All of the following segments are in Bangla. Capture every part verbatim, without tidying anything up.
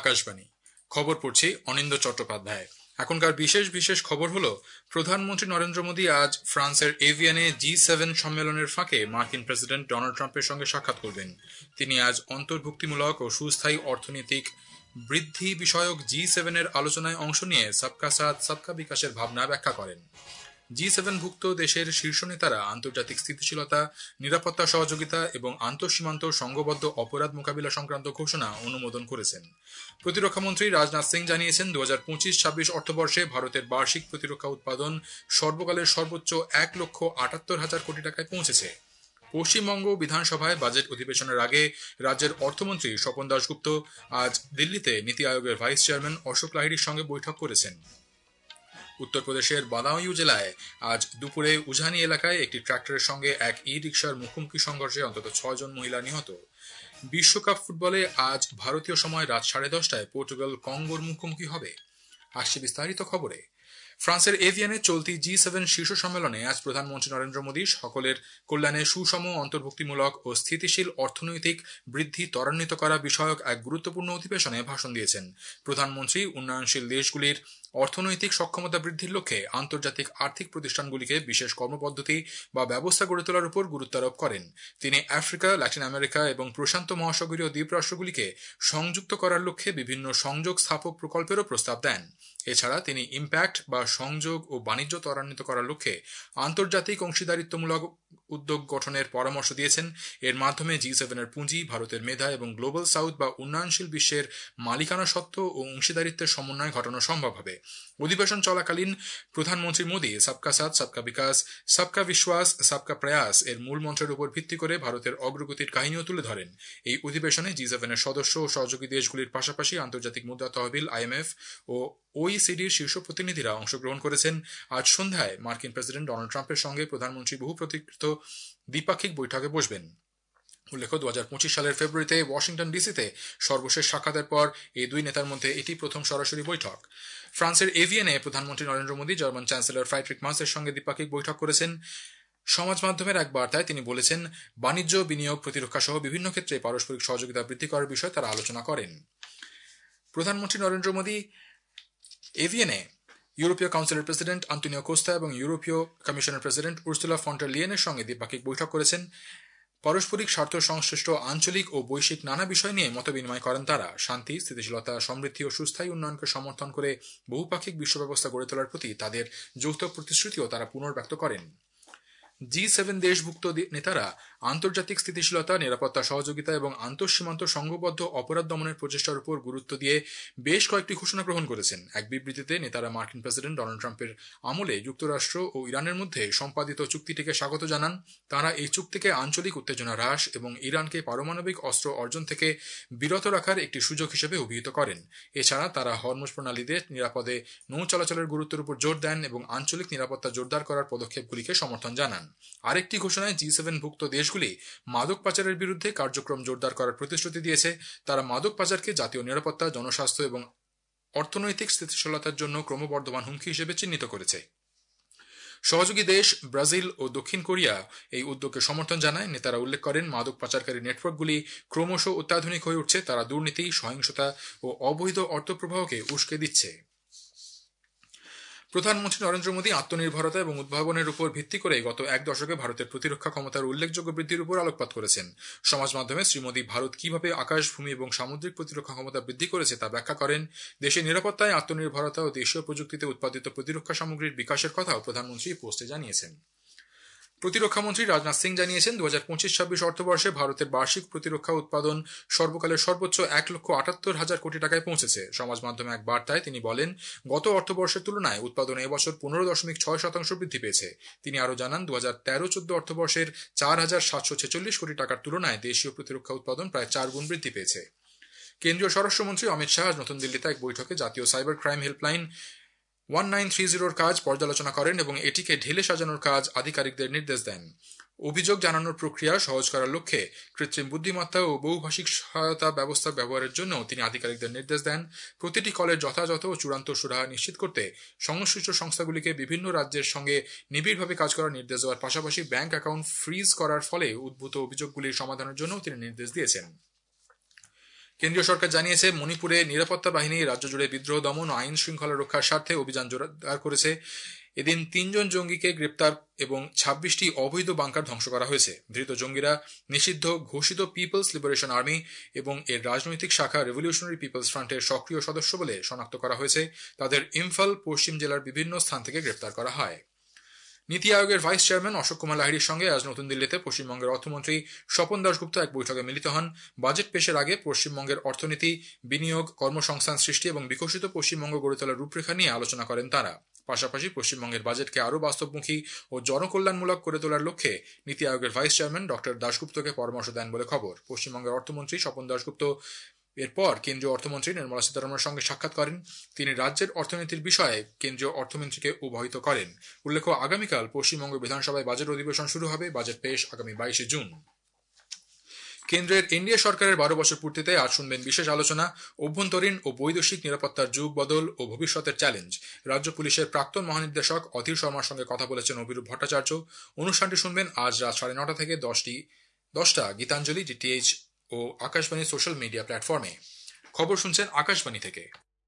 আকাশবাণী খবর পড়ছি অনিন্দ চট্টোপাধ্যায়। এখনকার বিশেষ বিশেষ খবর হলো, প্রধানমন্ত্রী নরেন্দ্র মোদী আজ ফ্রান্সের এভিয়ানে জি সেভেন সম্মেলনের ফাঁকে মার্কিন প্রেসিডেন্ট ডোনাল্ড ট্রাম্পের সঙ্গে সাক্ষাৎ করবেন। তিনি আজ অন্তর্ভুক্তিমূলক ও সুস্থায়ী অর্থনৈতিক বৃদ্ধি বিষয়ক জি সেভেনের আলোচনায় অংশ নিয়ে সবকা সাথ সবকা বিকাশের ভাবনা ব্যাখ্যা করেন। জি সেভেন ভুক্ত দেশের শীর্ষ নেতারা আন্তর্জাতিক স্থিতিশীলতা, নিরাপত্তা সহযোগিতা এবং আন্তঃসীমান্ত সংঘবদ্ধ অপরাধ মোকাবিলা সংক্রান্ত ঘোষণা অনুমোদন করেছেন। প্রতিরক্ষামন্ত্রী রাজনাথ সিং জানিয়েছেন, দু হাজার পঁচিশ ছাব্বিশ অর্থবর্ষে ভারতের বার্ষিক প্রতিরক্ষা উৎপাদন সর্বকালের সর্বোচ্চ এক লক্ষ আটাত্তর হাজার কোটি টাকায় পৌঁছেছে। পশ্চিমবঙ্গ বিধানসভায় বাজেট অধিবেশনের আগে রাজ্যের অর্থমন্ত্রী স্বপন দাশগুপ্ত আজ দিল্লিতে নীতি আয়োগের ভাইস চেয়ারম্যান অশোক লাহিড়ীর সঙ্গে বৈঠক করেছেন। উত্তরপ্রদেশের বাদাউঁয়ু জেলায় আজ দুপুরে উজানি এলাকায় একটি ট্রাক্টরের সঙ্গে এক ই রিকশার মুখোমুখি সংঘর্ষে অন্তত ছয়জন মহিলা নিহত। বিশ্বকাপ ফুটবলে আজ ভারতীয় সময় রাত সাড়ে দশটায় পর্তুগাল কঙ্গোর মুখোমুখি হবে। আসছে বিস্তারিত খবরে। ফ্রান্সের এভিয়ানে চলতি জি সেভেন শীর্ষ সম্মেলনে আজ প্রধানমন্ত্রী নরেন্দ্র মোদী সকলের কল্যাণে সুষম, অন্তর্ভুক্তিমূলক ও স্থিতিশীল অর্থনৈতিক বৃদ্ধি ত্বরান্বিত করা বিষয়ক এক গুরুত্বপূর্ণ অধিবেশনে ভাষণ দিয়েছেন। প্রধানমন্ত্রী উন্নয়নশীল দেশগুলির অর্থনৈতিক সক্ষমতা বৃদ্ধির লক্ষ্যে আন্তর্জাতিক আর্থিক প্রতিষ্ঠানগুলিকে বিশেষ কর্মপদ্ধতি বা ব্যবস্থা গড়ে তোলার উপর গুরুত্ব আরোপ করেন। তিনি আফ্রিকা, ল্যাটিন আমেরিকা এবং প্রশান্ত মহাসাগরীয় দ্বীপরাষ্ট্রগুলিকে সংযুক্ত করার লক্ষ্যে বিভিন্ন সংযোগ স্থাপক প্রকল্পেরও প্রস্তাব দেন। এছাড়া তিনি ইম্প্যাক্ট বা সংযোগ ও বাণিজ্য ত্বরান্বিত করার লক্ষ্যে আন্তর্জাতিক অংশীদারিত্বমূলক উদ্যোগ গঠনের পরামর্শ দিয়েছেন। এর মাধ্যমে জি সেভেনের পুঁজি, ভারতের মেধা এবং গ্লোবাল সাউথ বা উন্নয়নশীল বিশ্বের মালিকানা সত্ত্ব ও অংশীদারিত্বের সমন্বয় ঘটানো সম্ভব হবে। অধিবেশন চলাকালীন প্রধানমন্ত্রী মোদী সবকা সাথ সবকা বিকাশ, সবকা বিশ্বাস, সবকা প্রয়াস এর মূল মন্ত্রের উপর ভিত্তি করে ভারতের অগ্রগতির কাহিনীও তুলে ধরেন। এই অধিবেশনে জি সেভেনের সদস্য ও সহযোগী দেশগুলির পাশাপাশি আন্তর্জাতিক মুদ্রা তহবিল, আইএমএফ ও ওইসিডির শীর্ষ প্রতিনিধিরা অংশগ্রহণ করেছেন। আজ সন্ধ্যায় মার্কিন প্রেসিডেন্ট ডোনাল্ড ট্রাম্পের সঙ্গে প্রধানমন্ত্রী বহু প্রতীক্ষিত দ্বিপাক্ষিক বৈঠকে বসবেন। উল্লেখ্য, দু হাজার পঁচিশ সালের ফেব্রুয়ারিতে ওয়াশিংটন ডিসিতে সর্বশেষ সাক্ষাতের পর এই দুই নেতার মধ্যে এটি প্রথম সরাসরি বৈঠক। ফ্রান্সের এভিয়ানে প্রধানমন্ত্রী Narendra Modi German chancellor Friedrich মার্সের সঙ্গে দ্বিপাক্ষিক বৈঠক করেছেন। সমাজ মাধ্যমের এক বার্তায় তিনি বলেছেন, বাণিজ্য, বিনিয়োগ, প্রতিরক্ষা সহ বিভিন্ন ক্ষেত্রে পারস্পরিক সহযোগিতা বৃদ্ধি করার বিষয়ে তারা আলোচনা করেন। প্রধানমন্ত্রী নরেন্দ্র মোদী এভিয়ানে ইউরোপীয় কাউন্সিলের প্রেসিডেন্ট আন্তোনিও কোস্তা এবং ইউরোপীয় কমিশনের প্রেসিডেন্ট উর্সুলা ফন ডার লিয়েনের সঙ্গে দ্বিপাক্ষিক বৈঠক করেছেন। পারস্পরিক স্বার্থ সংশ্লিষ্ট আঞ্চলিক ও বৈশ্বিক নানা বিষয় নিয়ে মতবিনিময় করেন তারা। শান্তি, স্থিতিশীলতা, সমৃদ্ধি ও সুস্থায়ী উন্নয়নকে সমর্থন করে বহুপাক্ষিক বিশ্ব ব্যবস্থা গড়ে তোলার প্রতি তাদের যৌথ প্রতিশ্রুতিও তারা পুনর্ব্যক্ত করেন। জি সেভেন দেশভুক্ত নেতারা আন্তর্জাতিক স্থিতিশীলতা, নিরাপত্তা সহযোগিতা এবং আন্তঃসীমান্ত সংঘবদ্ধ অপরাধ দমনের প্রচেষ্টার উপর গুরুত্ব দিয়ে বেশ কয়েকটি ঘোষণা গ্রহণ করেছেন। এক বিবৃতিতে নেতারা মার্কিন প্রেসিডেন্ট ডোনাল্ড ট্রাম্পের আমলে যুক্তরাষ্ট্র ও ইরানের মধ্যে সম্পাদিত চুক্তিটিকে স্বাগত জানান। তারা এই চুক্তিকে আঞ্চলিক উত্তেজনা হ্রাস এবং ইরানকে পারমাণবিক অস্ত্র অর্জন থেকে বিরত রাখার একটি সুযোগ হিসেবে অভিহিত করেন। এছাড়া তারা হরমুজ প্রণালীতে নিরাপদে নৌ চলাচলের গুরুত্বের উপর জোর দেন এবং আঞ্চলিক নিরাপত্তা জোরদার করার পদক্ষেপগুলিকে সমর্থন জানান। আরেকটি ঘোষণায় জি সেভেন ভুক্ত দেশগুলি মাদক পাচারের বিরুদ্ধে কার্যক্রম জোরদার করার প্রতিশ্রুতি দিয়েছে। তারা মাদক পাচারকে জাতীয় নিরাপত্তা, জনস্বাস্থ্য এবং অর্থনৈতিক স্থিতিশীলতার জন্য ক্রমবর্ধমান হুমকি হিসেবে চিহ্নিত করেছে। সহযোগী দেশ ব্রাজিল ও দক্ষিণ কোরিয়া এই উদ্যোগকে সমর্থন জানায়। নেতারা উল্লেখ করেন, মাদক পাচারকারী নেটওয়ার্কগুলি ক্রমশ অত্যাধুনিক হয়ে উঠছে। তারা দুর্নীতি, সহিংসতা ও অবৈধ অর্থপ্রবাহকে উস্কে দিচ্ছে। প্রধানমন্ত্রী নরেন্দ্র মোদী আত্মনির্ভরতা এবং উদ্ভাবনের উপর ভিত্তি করে গত এক দশকে ভারতের প্রতিরক্ষা ক্ষমতার উল্লেখযোগ্য বৃদ্ধির উপর আলোকপাত করেছেন। সমাজ মাধ্যমে শ্রী মোদী ভারত কিভাবে আকাশ, ভূমি এবং সামুদ্রিক প্রতিরক্ষা ক্ষমতা বৃদ্ধি করেছে তা ব্যাখ্যা করেন। দেশের নিরাপত্তায় আত্মনির্ভরতা ও দেশীয় প্রযুক্তিতে উৎপাদিত প্রতিরক্ষা সামগ্রীর বিকাশের কথাও প্রধানমন্ত্রী পোস্টে জানিয়েছেন। প্রতিরক্ষামন্ত্রী রাজনাথ সিং জানিয়েছেন, দু হাজার পঁচিশ ছাব্বিশ অর্থবর্ষে ভারতের বার্ষিক প্রতিরক্ষা উৎপাদন সর্বকালের সর্বোচ্চ এক লক্ষ আটাত্তর হাজার কোটি টাকায় পৌঁছেছে। সমাজ মাধ্যমে এক বার্তায় তিনি বলেন, গত অর্থবর্ষের তুলনায় উৎপাদন এবছর পনেরো দশমিক ছয় শতাংশ বৃদ্ধি পেয়েছে। তিনি আরও জানান, দু হাজার তেরো চোদ্দ অর্থবর্ষের চার হাজার সাতশো ছেচল্লিশ কোটি টাকার তুলনায় দেশীয় প্রতিরক্ষা উৎপাদন প্রায় চার গুণ বৃদ্ধি পেয়েছে। কেন্দ্রীয় স্বরাষ্ট্রমন্ত্রী অমিত শাহ নতুন দিল্লিতে এক বৈঠকে জাতীয় cyber crime helpline one nine three জিরোর কাজ পর্যালোচনা করেন এবং এটিকে ঢেলে সাজানোর কাজ আধিকারিকদের নির্দেশ দেন। অভিযোগ জানানোর প্রক্রিয়া সহজ করার লক্ষ্যে কৃত্রিম বুদ্ধিমত্তা ও বহুভাষিক সহায়তা ব্যবস্থা ব্যবহারের জন্য তিনি আধিকারিকদের নির্দেশ দেন। প্রতিটি কলের যথাযথ ও চূড়ান্ত সুরাহা নিশ্চিত করতে সংশ্লিষ্ট সংস্থাগুলিকে বিভিন্ন রাজ্যের সঙ্গে নিবিড়ভাবে কাজ করার নির্দেশ দেওয়ার পাশাপাশি ব্যাংক অ্যাকাউন্ট ফ্রিজ করার ফলে উদ্ভূত অভিযোগগুলির সমাধানের জন্য তিনি নির্দেশ দিয়েছেন। কেন্দ্রীয় সরকার জানিয়েছে, মণিপুরে নিরাপত্তা বাহিনী রাজ্য জুড়ে বিদ্রোহ দমন ও আইন শৃঙ্খলা রক্ষার স্বার্থে অভিযান জোরদার করেছে। এদিন তিনজন জঙ্গিকে গ্রেপ্তার এবং ছাব্বিশটি অবৈধ বাংকার ধ্বংস করা হয়েছে। ধৃত জঙ্গিরা নিষিদ্ধ ঘোষিত পিপলস লিবারেশন আর্মি এবং এর রাজনৈতিক শাখা রেভলিউশনারি পিপলস ফ্রন্টের সক্রিয় সদস্য বলে শনাক্ত করা হয়েছে। তাদের ইম্ফল পশ্চিম জেলার বিভিন্ন স্থান থেকে গ্রেপ্তার করা হয়। নীতি আয়োগের ভাইস চেয়ারম্যান অশোক কুমার লাহিড়ির সঙ্গে আজ নতুন দিল্লিতে পশ্চিমবঙ্গের অর্থমন্ত্রী স্বপন দাশগুপ্ত এক বৈঠকে মিলিত হন। বাজেট পেশের আগে পশ্চিমবঙ্গের অর্থনীতি, বিনিয়োগ, কর্মসংস্থান সৃষ্টি এবং বিকশিত পশ্চিমবঙ্গ গড়ে তোলার রূপরেখা নিয়ে আলোচনা করেন তারা। পাশাপাশি পশ্চিমবঙ্গের বাজেটকে আরও বাস্তবমুখী ও জনকল্যাণমূলক করে তোলার লক্ষ্যে নীতি আয়োগের ভাইস চেয়ারম্যান ডক্টর দাশগুপ্তকে পরামর্শ দেন বলে খবর। পশ্চিমবঙ্গের অর্থমন্ত্রী স্বপন দাশগুপ্ত এরপর কেন্দ্রীয় অর্থমন্ত্রী নির্মলা সীতারমণের সঙ্গে সাক্ষাৎ করেন। তিনি রাজ্যের অর্থনীতির বিষয়ে কেন্দ্রীয় অর্থমন্ত্রীকে অবহিত করেন। উল্লেখ্য, আগামীকাল পশ্চিমবঙ্গ বিধানসভায় বাজেট অধিবেশন শুরু হবে। বাজেট পেশ আগামী বাইশে জুন। কেন্দ্রের এনডিএ সরকারের বারো বছর পূর্তিতে আজ শুনবেন বিশেষ আলোচনা, অভ্যন্তরীণ ও বৈদেশিক নিরাপত্তার যুগ বদল ও ভবিষ্যতের চ্যালেঞ্জ। রাজ্য পুলিশের প্রাক্তন মহানির্দেশক অধীর শর্মার সঙ্গে কথা বলেছেন অভিরূপ ভট্টাচার্য। অনুষ্ঠানটি শুনবেন আজ রাত সাড়ে নটা থেকে দশটি দশটা গীতাঞ্জলি, ডিটিএইচ ও আকাশবাণী সোশ্যাল মিডিয়া প্ল্যাটফর্মে। খবর শুনছেন আকাশবাণী থেকে।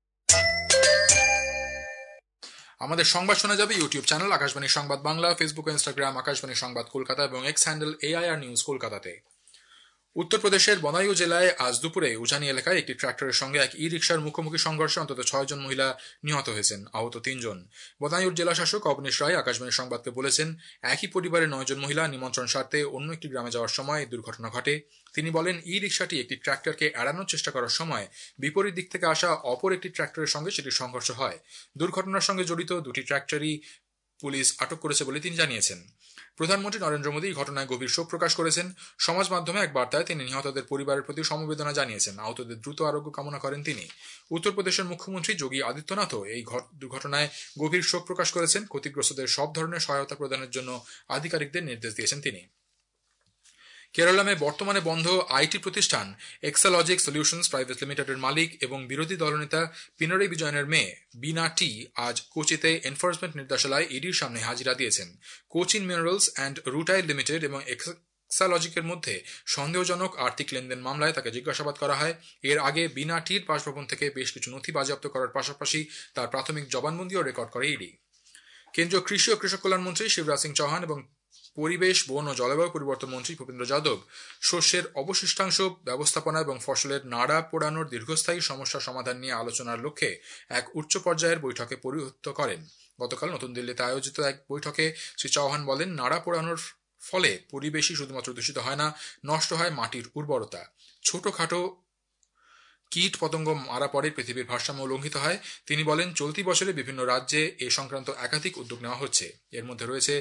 আমাদের সংবাদ শোনা যাবে YouTube channel Akashvani Sangbad Bangla, Facebook ও ইনস্টাগ্রাম আকাশবাণী সংবাদ কলকাতা এবং এক্স হ্যান্ডেল এআইআর নিউজ কলকাতাতে। উত্তরপ্রদেশের বদায়ু জেলায় আজ দুপুরে উজানি এলাকায় একটি ট্রাক্টরের সঙ্গে এক ই রিকশার মুখোমুখি সংঘর্ষে অন্তত ছয় জন মহিলা নিহত হয়েছেন, আহত তিনজন। বদায়ুর জেলা শাসক অবনীশ রায় আকাশবাণী সংবাদকে বলেছেন, একই পরিবারের নয় জন মহিলা নিমন্ত্রণ স্বার্থে অন্য একটি গ্রামে যাওয়ার সময় এই দুর্ঘটনা ঘটে। তিনি বলেন, ই রিকশাটি একটি ট্রাক্টরকে এড়ানোর চেষ্টা করার সময় বিপরীত দিক থেকে আসা অপর একটি ট্রাক্টরের সঙ্গে সেটি সংঘর্ষ হয়। দুর্ঘটনার সঙ্গে জড়িত দুটি ট্রাক্টরই পুলিশ আটক করেছে বলে তিনি জানিয়েছেন। প্রধানমন্ত্রী নরেন্দ্র মোদী ঘটনায় গভীর শোক প্রকাশ করেছেন। সমাজ মাধ্যমে এক বার্তায় তিনি নিহতদের পরিবারের প্রতি সমবেদনা জানিয়েছেন। আহতদের দ্রুত আরোগ্য কামনা করেন তিনি। উত্তরপ্রদেশের মুখ্যমন্ত্রী যোগী আদিত্যনাথও এই দুর্ঘটনায় গভীর শোক প্রকাশ করেছেন। ক্ষতিগ্রস্তদের সব ধরনের সহায়তা প্রদানের জন্য আধিকারিকদের নির্দেশ দিয়েছেন তিনি। কেরালামে বর্তমানে বন্ধ আইটি প্রতিষ্ঠান এক্সালজিক সলিউশনস প্রাইভেট লিমিটেডের মালিক এবং বিরোধী দলনেতা পিনারাই বিজয়নের মেয়ে বিনা টি আজ কোচিতে এনফোর্সমেন্ট নির্দেশালয় ইডির সামনে হাজিরা দিয়েছেন। Cochin minerals and rutile limited এবং এক্সালজিকের মধ্যে সন্দেহজনক আর্থিক লেনদেন মামলায় তাকে জিজ্ঞাসাবাদ করা হয়। এর আগে বিনা টির বাসভবন থেকে বেশ কিছু নথি বাজেয়াপ্ত করার পাশাপাশি তার প্রাথমিক জবানবন্দিও রেকর্ড করে ইডি। কেন্দ্রীয় কৃষি ও কৃষক কল্যাণ মন্ত্রী শিবরাজ সিং চৌহান এবং পরিবেশ, বন ও জলবায়ু পরিবর্তন মন্ত্রী ভূপেন্দ্র যাদব শস্যের অবশিষ্টাংশ ব্যবস্থাপনা এবং ফসলের নাড়া পোড়ানোর দীর্ঘস্থায়ী সমস্যা সমাধান নিয়ে আলোচনার লক্ষ্যে এক উচ্চ পর্যায়ের বৈঠকে পরিহিত করেন। গতকাল নতুন দিল্লিতে আয়োজিত এক বৈঠকে শ্রী চৌহান বলেন, নাড়া পোড়ানোর ফলে পরিবেশই শুধুমাত্র দূষিত হয় না, নষ্ট হয় মাটির উর্বরতা। ছোটখাটো কীট পতঙ্গ মারা পড়ে পৃথিবীর ভারসাম্য লঙ্ঘিত হয়। তিনি বলেন, চলতি বছরে বিভিন্ন রাজ্যে এ সংক্রান্ত একাধিক উদ্যোগ নেওয়া হচ্ছে। এর মধ্যে রয়েছে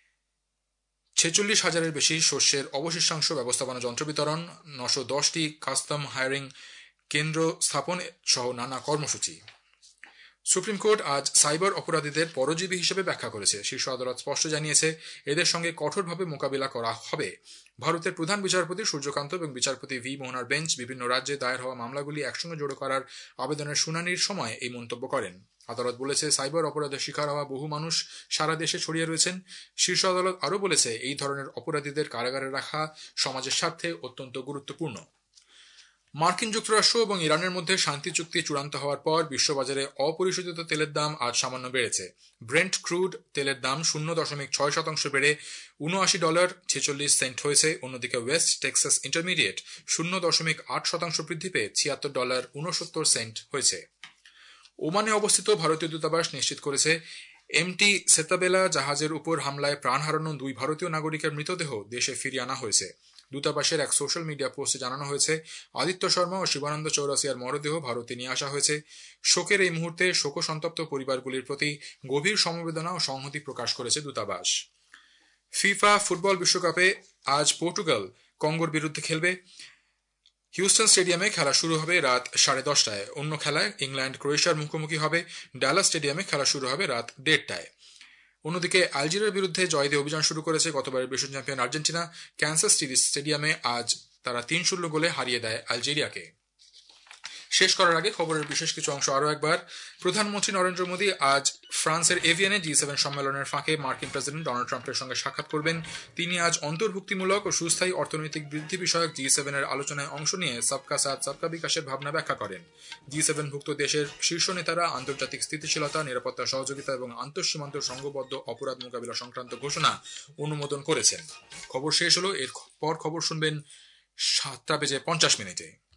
ছেচল্লিশ হাজারের বেশি শস্যের অবশিষ্টাংশ ব্যবস্থাপনা যন্ত্র বিতরণ, নশো দশটি কাস্টম হায়ারিং কেন্দ্র স্থাপন সহ নানা কর্মসূচি। সুপ্রিম কোর্ট আজ সাইবার অপরাধীদের পরজীবী হিসেবে ব্যাখ্যা করেছে। শীর্ষ আদালত স্পষ্ট জানিয়েছে, এদের সঙ্গে কঠোরভাবে মোকাবিলা করা হবে। ভারতের প্রধান বিচারপতি সূর্যকান্ত এবং বিচারপতি ভি মোহনার বেঞ্চ বিভিন্ন রাজ্যে দায়ের হওয়া মামলাগুলি একসঙ্গে জড়ো করার আবেদনের শুনানির সময় এই মন্তব্য করেন। আদালত বলেছে, সাইবার অপরাধের শিকার হওয়া বহু মানুষ সারা দেশে ছড়িয়ে রয়েছেন। শীর্ষ আদালত আরও বলেছে, এই ধরনের অপরাধীদের কারাগারে রাখা সমাজের স্বার্থে অত্যন্ত গুরুত্বপূর্ণ। মার্কিন যুক্তরাষ্ট্র এবং ইরানের মধ্যে শান্তি চুক্তি চূড়ান্ত হওয়ার পর বিশ্ববাজারে অপরিশোধিত তেলের দাম আজ সামান্য বেড়েছে। ব্রেন্ট ক্রুড তেলের দাম শূন্য দশমিক ছয় শতাংশ বেড়ে উনআশি ডলার ছেচল্লিশ সেন্ট হয়েছে। অন্যদিকে ওয়েস্ট টেক্সাস ইন্টারমিডিয়েট শূন্য দশমিক আট শতাংশ বৃদ্ধি পেয়ে ছিয়াত্তর ডলার উনসত্তর সেন্ট হয়েছে। ওমানে অবস্থিত ভারতীয় দূতাবাস নিশ্চিত করেছে, এমটি সেতাবেলা জাহাজের উপর হামলায় প্রাণ হারানো দুই ভারতীয় নাগরিকের মৃতদেহ দেশে ফিরিয়ে আনা হয়েছে। দূতাবাসের এক সোশ্যাল মিডিয়া পোস্টে জানানো হয়েছে, আদিত্য শর্মা ও শিবানন্দ চৌরাসিয়ার মরদেহ ভারতে নিয়ে আসা হয়েছে। শোকের এই মুহূর্তে শোকসন্তপ্ত পরিবারগুলির প্রতি গভীর সমবেদনা ও সংহতি প্রকাশ করেছে দূতাবাস। ফিফা ফুটবল বিশ্বকাপে আজ পর্তুগাল কঙ্গোর বিরুদ্ধে খেলবে। হিউস্টন স্টেডিয়ামে খেলা শুরু হবে রাত সাড়ে দশটায়। অন্য খেলায় ইংল্যান্ড ক্রোয়েশিয়ার মুখোমুখি হবে। ডালাস স্টেডিয়ামে খেলা শুরু হবে রাত দেড়টায়। অন্যদিকে আলজেরিয়ার বিরুদ্ধে জয় দিয়ে অভিযান শুরু করেছে গতবারের বিশ্ব চ্যাম্পিয়ন আর্জেন্টিনা। ক্যানসাস সিটি স্টেডিয়ামে আজ তারা তিন শূন্য গোলে হারিয়ে দেয় আলজেরিয়াকে। শেষ করার আগে খবরের বিশেষ কিছু অংশ আরও একবার। প্রধানমন্ত্রী নরেন্দ্র মোদী আজ ফ্রান্সের এভিয়ানে জি সেভেন সম্মেলনের ফাঁকে মার্কিন প্রেসিডেন্ট ডোনাল্ড ট্রাম্পের সঙ্গে সাক্ষাৎ করবেন। তিনি আজ অন্তর্ভুক্তিমূলক ও সুস্থায়ী অর্থনৈতিক বৃদ্ধি বিষয়ক জি সেভেনের আলোচনায় অংশ নিয়ে সবকা সাথ সবকা বিকাশের ভাবনা ব্যাখ্যা করেন। জি সেভেন ভুক্ত দেশের শীর্ষ নেতারা আন্তর্জাতিক স্থিতিশীলতা, নিরাপত্তা, সহযোগিতা এবং আন্তঃসীমান্ত সংঘবদ্ধ অপরাধ মোকাবিলা সংক্রান্ত ঘোষণা অনুমোদন করেছেন। খবর শেষ হলো। এরপর খবর শুনবেন সাতটা বেজে পঞ্চাশ মিনিটে।